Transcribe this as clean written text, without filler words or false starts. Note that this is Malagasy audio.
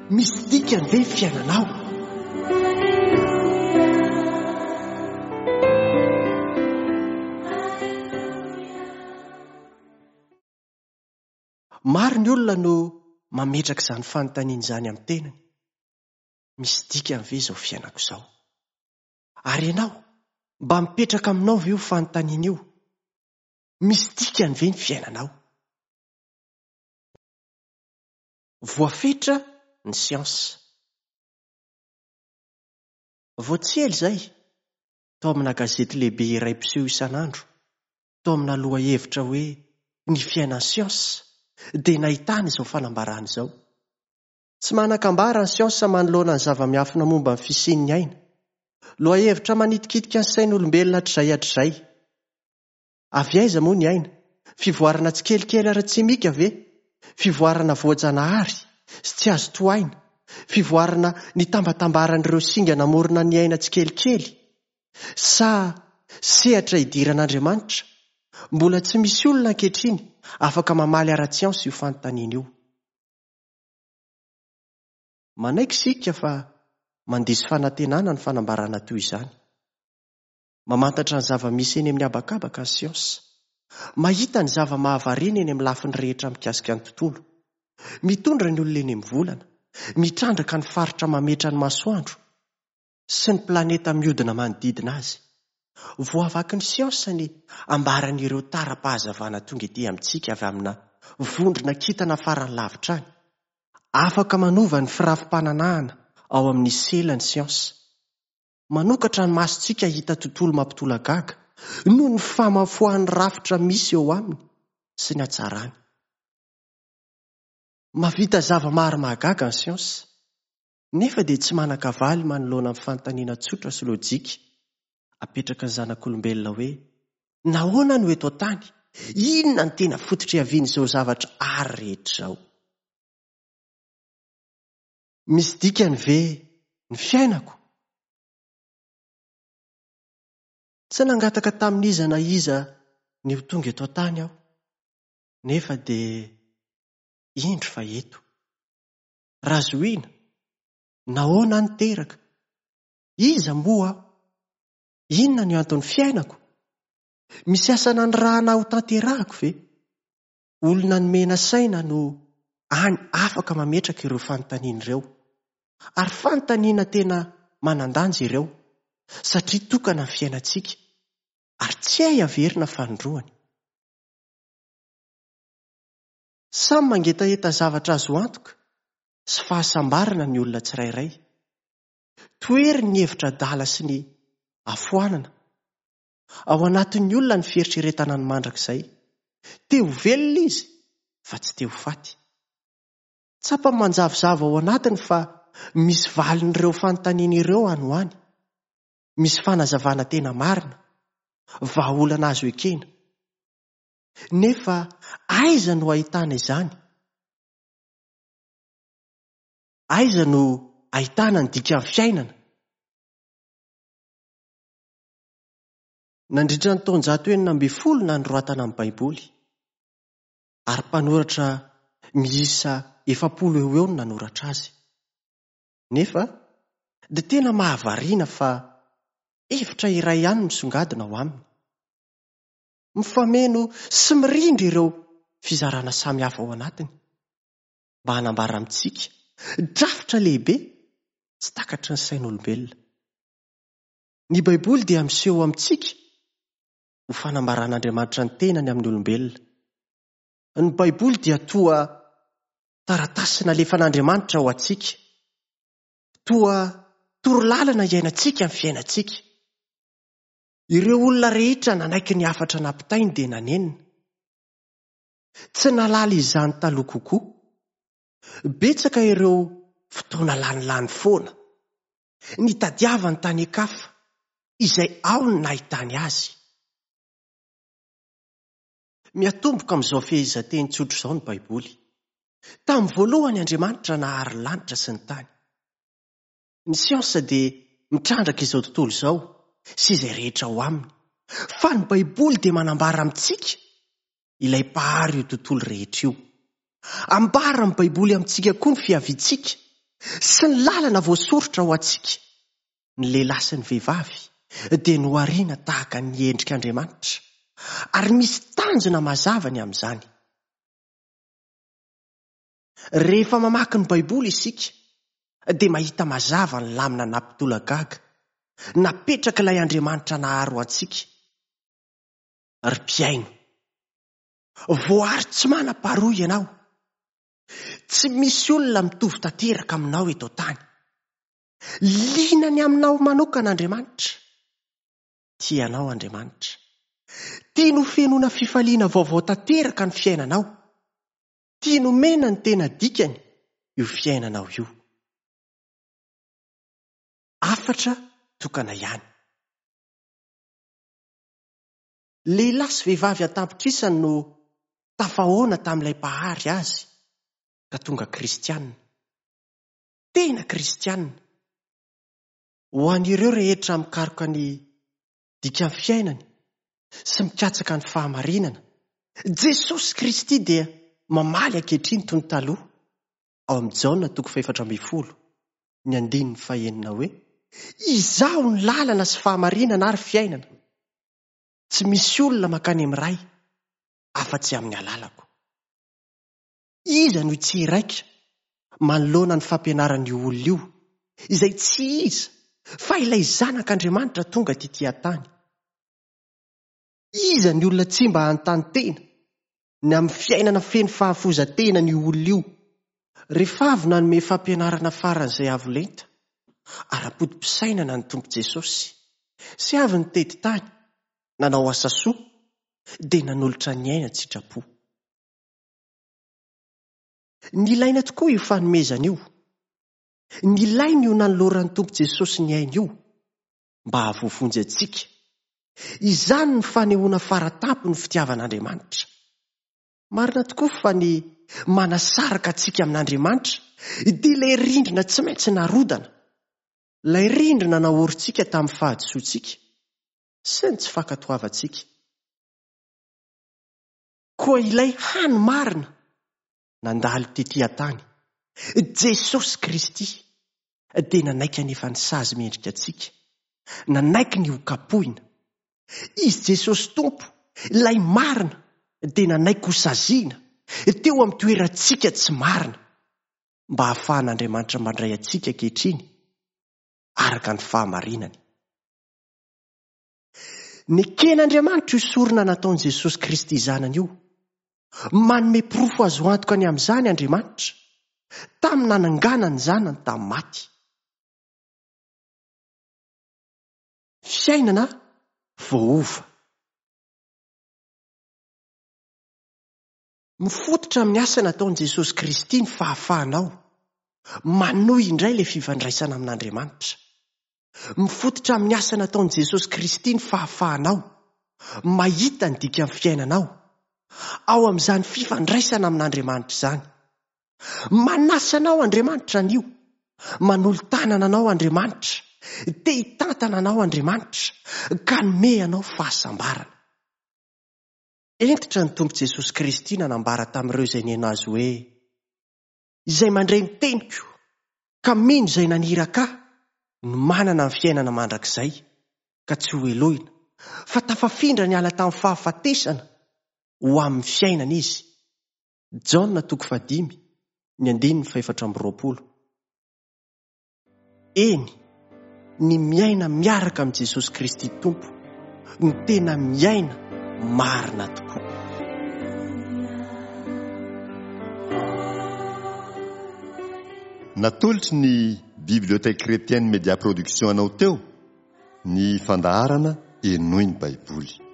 misy dikany ve fiainanao? Maro ny olona no mametraka izany fanontaniana izany amin'ny tenany. Misy dikany ve izao fiainako izao? Ary ianao, mba mipetraka aminao ve io fanontaniana io? Misy dikany ve ny fiainanao? Voafetra ny siansa. Voatsely izay, tao amina gazety lehibe iray mpiseho isan'andro, tao amina lohahevitra hoe ny fiainan'ny siansa, dia nahitana izao fanambarana izao. Tsy manan-kambara ny siansa manoloana ny zava-miafina momba ny fisian'ny aina. Lohahevitra manitikitika ny sain'olombelona hatr'izay hatr'izay. Avy aiza moa ny aina? Fivoarana tsikelikely ara-tsimika ve? Fivoarana voajanahary sy tsy azo tohaina? Fivoarana ny tambatambaran'ireo singa namorona ny aina tsikelikely? Sa sehatra idiran'Andriamanitra? Mbola tsy misy olona ankehitriny afaka mamaly ara-tsiansa io fanontaniana io. Manaiky isika fa mandisy fanantenana ny fanambarana toy izany. Mamantatra ny zava-misy eny amin'ny habakabaka ny siansa. Mahita ny zava-mahavarena eny amin'ny lafiny rehetra mikasika ny tontolo. Mitondra ny olona eny amin'ny volana, mitrandraka ny faritra mametra ny masoandro sy ny planeta mihodina manodidina azy. Voavaky ny siansa ny ambaran'ireo tara-pahazavana tonga ety amintsika avy amina vondrona kintana farany lavitra any. Afaka manova ny firafim-pananahana ao amin'ny sela ny siansa. Manokatra ny masontsika hita tontolo mampitolagaga noho ny famafoahan'ny rafitra misy eo aminy sy ny hatsarany. Mavita zava-maro mahagaga ny siansa, nefa dia tsy manan-kavaly manoloana amin'ny fanontaniana tsotra sy lojika. Apetraka ny zanak'olombelona hoe nahoana no eto an-tany? Inona ny tena fototra iavian'izao zavatra ary rehetra izao? Misy dikany ve ny fiainako? Tsy nangataka tamin'iza na iza ny ho tonga eto an-tany aho, nefa dia indro fa eto. Razoina, nahoana ny teraka? Iza moa aho? Inona ny anton'ny fiainako? Misy asana ny rahana ho tanterahako ve? Olona ny mena saina no any afaka mametraka ireo fanontaniana ireo. Ary fanontaniana tena manan-danja ireo, satria tokana ny fiainantsika ary tsy hay averina fanondroany. Samy mangetaheta zavatra azo antoka sy fahasambarana ny olona tsirairay. Toery ny hevitra adala sy ny afoanana. Ao anatin'ny olona ny fieritreretana ny mandrakizay. Teo velona izy, fa tsy teo faty. Tsapa manjavozavo ao anatiny fa misy valin'ireo fanontaniana ireo any ho any. Misy fanazavana tena marina, vahaolana azo ekena. Nefa aiza no ahitana izany? Aiza no ahitana ny dikan'ny fiainana? Nandritra ny taonjato 940 nanoratana amin'ny Baiboly, ary mpanoratra miisa 700 eo no nanoratra azy. Nefa dia tena mahavariana fa hevitra iray ihany misongadina ao aminy. Mifameno sy mirindra ireo fizarana samihafa ao anatiny, mba hanambara amintsika drafitra lehibe tsy takatry ny sain'olombelona. Ny Baiboly dia miseho amintsika ho fanambaran'Andriamanitra ny tenany amin'ny olombelona. Ny Baiboly dia toa taratasy nalefan'Andriamanitra ho antsika, toa torolalana iainantsika amin'ny fiainantsika. Ireo olona rehetra nanaiky ny afatra nampitainy dia nanenina. Tsy nalala izany taloha kokoa. Betsaka ireo fotoana lanilany foana, nitadiavany tany an-kafa, izay ao ny nahitany azy. Miatomboka amin'izao fehezanteny tsotra izao ny Baiboly. Tamin'ny voalohany Andriamanitra nahary ny lanitra sy ny tany. Ny siansa dia mitrandraka izao tontolo izao sy izay rehetra ao aminy. Fa ny Baiboly dia manambara amintsika ilay mpahary io tontolo rehetra io. Ambara ny Baiboly amintsika koa ny fiaviantsika sy ny lalana voasorotra ho antsika. Ny lehilahy sy ny vehivavy dia nohariana tahaka ny endrik'Andriamanitra ary misy tanjona mazava ny amin'izany. Rehefa mamaky ny Baiboly isika dia mahita mazava ny lamina nampitolagaga napetraka ilay Andriamanitra naharo antsika. Ry mpiaino, voary tsy manam-paharoa ianao. Tsy misy olona mitovy tanteraka aminao eto tany. Liana ny aminao manokana Andriamanitra. Tianao Andriamanitra. Tiany fenoana fifaliana vaovao tanteraka ny fiainanao. Tiany mena ny tena dikany io fiainanao io. Afatra tokana ihany. Lehilahy sy vehivavy an-tapitrisany no tafahoana tamin'ilay mpahary azy ka tonga kristianina. Tena kristianina. Ho an'ireo rehetra mikaroka ny dikan'ny fiainany sy mikatsaka ny fahamarinana, Jesosy Kristy dia mamaly ankehitriny toy ny taloha. Ao amin'ny Jaona 4:10 ny 9:5 hoe: izaho ny lalana sy fahamarinana ary fiainana. Tsy misy olona mankany amin'ny ray afa-tsy amin'ny alalako. Iza no tsiraika manoloana ny fampianaran'io olona io, izay tsy iza fa ilay zanak'Andriamanitra tonga tity tany. Iza ny olona tsy mba hanontany tena ny amin'ny fiainana feno fahafozatena ny olona io, rehefa avy nanome fampianarana faran'izay avo lenta, ara-podi-pisainana ny Tompo Jesosy, sy avy nitety tany, nanao asa soa, dia nanolotra ny aina tsitrapo. Nilaina tokoa io fanomezana io. Nilaina io nanoloran'ny Tompo Jesosy ny aina io mba hahavoavonjy antsika. Izany ny fanehoana faratampo ny fitiavan'Andriamanitra. Marina tokoa fa ny manasaraka antsika amin'Andriamanitra dia ilay rindrina tsy maintsy narodana, ilay rindrina nahorintsika tamin'ny fahadisoantsika sy ny tsy fankatoavantsika. Koa ilay hany marina nandalo tety tany, Jesosy Kristy, dia nanaiky anefa ny sazy mendrika antsika, nanaiky ny hokapohina. Izy Jesosy Tompo, ilay marina, dia nanaiky ho saziana teo amin'ny toerantsika tsy marina, mba hahafahan'Andriamanitra mandray antsika ankehitriny araka ny fahamarinany. Neken'Andriamanitra io sorona nataon'i Jesosy Kristy zanany io, manome porofo azo antoka any amin'izany Andriamanitra tamin'ny nanangana ny zanany tamin'ny maty. Fiainana voova. Mifototra amin'ny asa nataon'i Jesosy Kristy ny fahafahanao manohy indray ilay fifandraisana amin'Andriamanitra. Mifototra amin'ny asa nataon'i Jesosy Kristy ny fahafahanao mahita ny dikan'ny fiainanao ao amin'izany fifandraisana amin'Andriamanitra izany. Manasanao Andriamanitra anio, manolo-tanana anao Andriamanitra, te hitantana anao Andriamanitra ka nome anao fahasambarana. Entitra ny Tompo Jesosy Kristy nanambara tamin'ireo izay nena azy hoe: izay mandray ny teniko ka mino izay naniraka no manana ny fiainana mandrakizay ka tsy ho eloina, fa tafafindra ny ala tamin'ny fahafatesana ho amin'ny fiainana izy. Jaona 5:4. Eny, ny miaina miaraka amin'ny Jesosy Kristy Tompo ny tena miaina marina tokoa. Natolotry ny Bibliothèque Chrétienne Média Production anao teo ny fandaharana enoiny Baiboly.